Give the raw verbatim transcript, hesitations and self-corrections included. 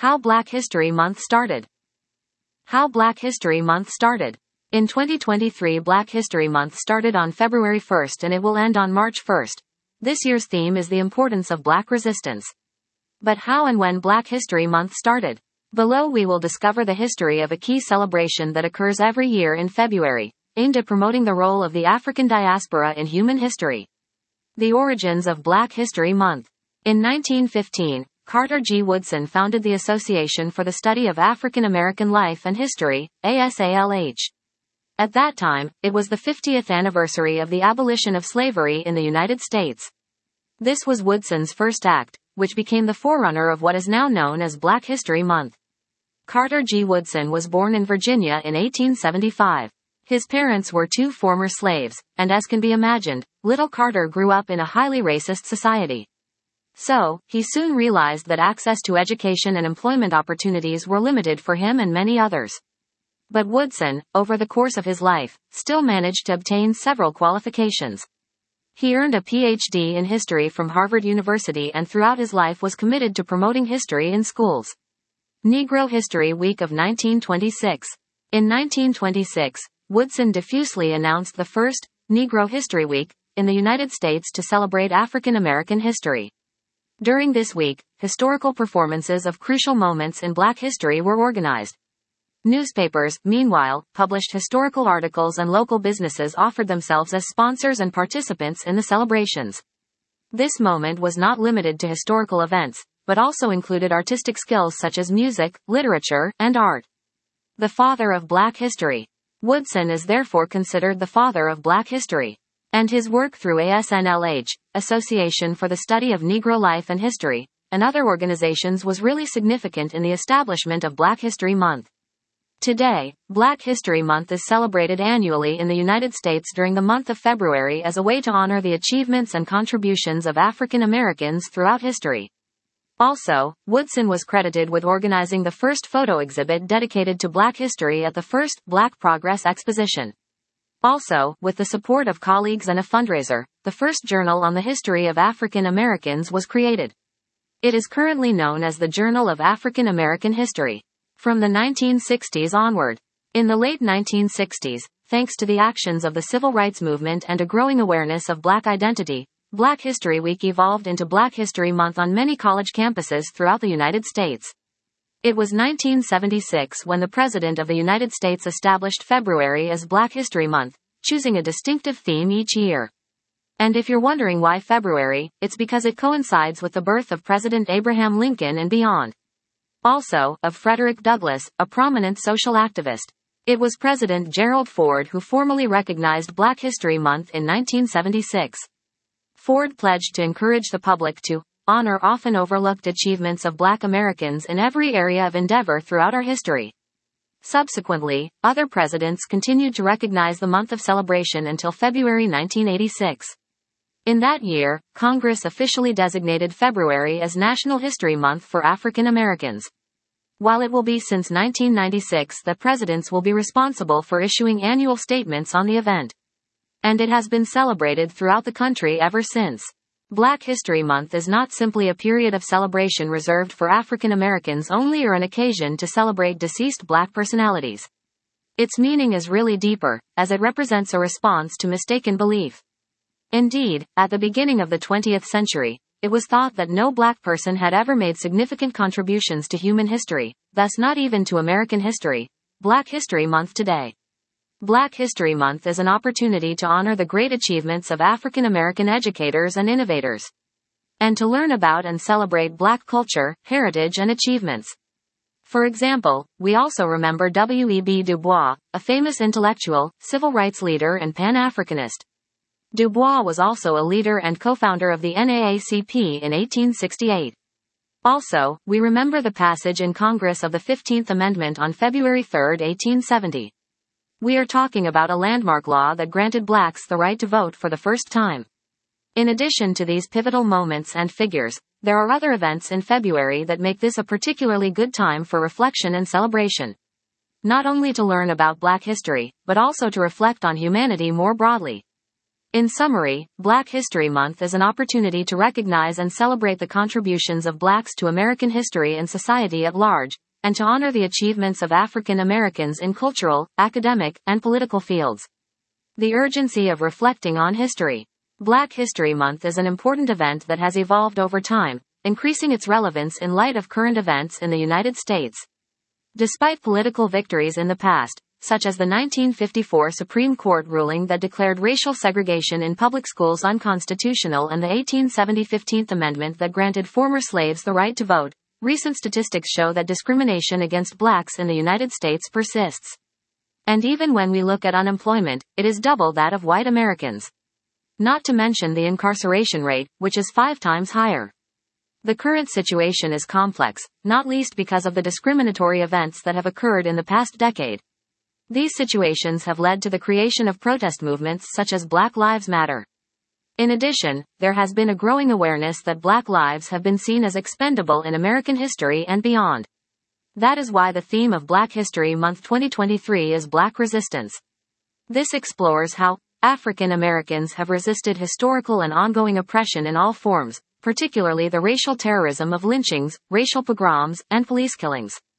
How Black History Month started. How Black History Month started. In twenty twenty-three, Black History Month started on February first and it will end on March first. This year's theme is the importance of Black resistance. But how and when Black History Month started? Below we will discover the history of a key celebration that occurs every year in February, aimed at promoting the role of the African diaspora in human history. The origins of Black History Month. In nineteen fifteen, Carter G. Woodson founded the Association for the Study of African American Life and History, A S A L H. At that time, it was the fiftieth anniversary of the abolition of slavery in the United States. This was Woodson's first act, which became the forerunner of what is now known as Black History Month. Carter G. Woodson was born in Virginia in eighteen seventy-five. His parents were two former slaves, and as can be imagined, little Carter grew up in a highly racist society. So, he soon realized that access to education and employment opportunities were limited for him and many others. But Woodson, over the course of his life, still managed to obtain several qualifications. He earned a P H D in history from Harvard University and throughout his life was committed to promoting history in schools. Negro History Week of nineteen twenty-six. In nineteen twenty-six, Woodson diffusely announced the first Negro History Week in the United States to celebrate African American history. During this week, historical performances of crucial moments in Black history were organized. Newspapers, meanwhile, published historical articles and local businesses offered themselves as sponsors and participants in the celebrations. This moment was not limited to historical events, but also included artistic skills such as music, literature, and art. The father of Black history. Woodson is therefore considered the father of Black history. And his work through A S N L H, Association for the Study of Negro Life and History, and other organizations was really significant in the establishment of Black History Month. Today, Black History Month is celebrated annually in the United States during the month of February as a way to honor the achievements and contributions of African Americans throughout history. Also, Woodson was credited with organizing the first photo exhibit dedicated to Black history at the first Black Progress Exposition. Also, with the support of colleagues and a fundraiser, the first journal on the history of African Americans was created. It is currently known as the Journal of African American History. From the nineteen sixties onward. In the late nineteen sixties, thanks to the actions of the civil rights movement and a growing awareness of Black identity, Black History Week evolved into Black History Month on many college campuses throughout the United States. It was nineteen seventy-six when the President of the United States established February as Black History Month, choosing a distinctive theme each year. And if you're wondering why February, it's because it coincides with the birth of President Abraham Lincoln and beyond. Also, of Frederick Douglass, a prominent social activist. It was President Gerald Ford who formally recognized Black History Month in nineteen seventy-six. Ford pledged to encourage the public to honor often overlooked achievements of Black Americans in every area of endeavor throughout our history. Subsequently, other presidents continued to recognize the month of celebration until February nineteen eighty-six. In that year, Congress officially designated February as National History Month for African Americans. While it will be since nineteen ninety-six that presidents will be responsible for issuing annual statements on the event. And it has been celebrated throughout the country ever since. Black History Month is not simply a period of celebration reserved for African Americans only or an occasion to celebrate deceased Black personalities. Its meaning is really deeper, as it represents a response to mistaken belief. Indeed, at the beginning of the twentieth century, it was thought that no Black person had ever made significant contributions to human history, thus not even to American history. Black History Month today. Black History Month is an opportunity to honor the great achievements of African American educators and innovators. And to learn about and celebrate Black culture, heritage and achievements. For example, we also remember W E B Du Bois, a famous intellectual, civil rights leader and Pan-Africanist. Du Bois was also a leader and co-founder of the N double A C P in eighteen sixty-eight. Also, we remember the passage in Congress of the fifteenth Amendment on February third, eighteen seventy. We are talking about a landmark law that granted Blacks the right to vote for the first time. In addition to these pivotal moments and figures, there are other events in February that make this a particularly good time for reflection and celebration. Not only to learn about Black history, but also to reflect on humanity more broadly. In summary, Black History Month is an opportunity to recognize and celebrate the contributions of blacks to American history and society at large, and to honor the achievements of African Americans in cultural, academic, and political fields. The urgency of reflecting on history. Black History Month is an important event that has evolved over time, increasing its relevance in light of current events in the United States. Despite political victories in the past, such as the nineteen fifty-four Supreme Court ruling that declared racial segregation in public schools unconstitutional and the eighteen seventy fifteenth Amendment that granted former slaves the right to vote, recent statistics show that discrimination against blacks in the United States persists. And even when we look at unemployment, it is double that of white Americans. Not to mention the incarceration rate, which is five times higher. The current situation is complex, not least because of the discriminatory events that have occurred in the past decade. These situations have led to the creation of protest movements such as Black Lives Matter. In addition, there has been a growing awareness that black lives have been seen as expendable in American history and beyond. That is why the theme of Black History Month twenty twenty-three is Black Resistance. This explores how African Americans have resisted historical and ongoing oppression in all forms, particularly the racial terrorism of lynchings, racial pogroms, and police killings.